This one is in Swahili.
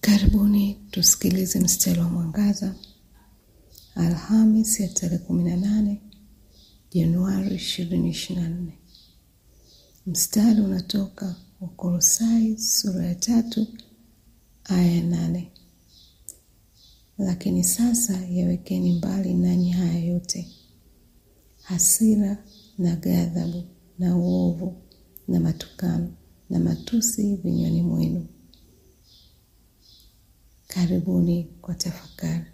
Karibuni tusikilize mstari wa mwangaza. Alhamisi ya tarehe 18 Januari 2024. Mstari unatoka Wakolosai sura ya 3 aya ya 8. Lakini sasa yawekeni mbali nanyi haya yote: hasira na ghadhabu na uovu na matukano na matusi vinywani mwenu. Karibuni kwa tafakari.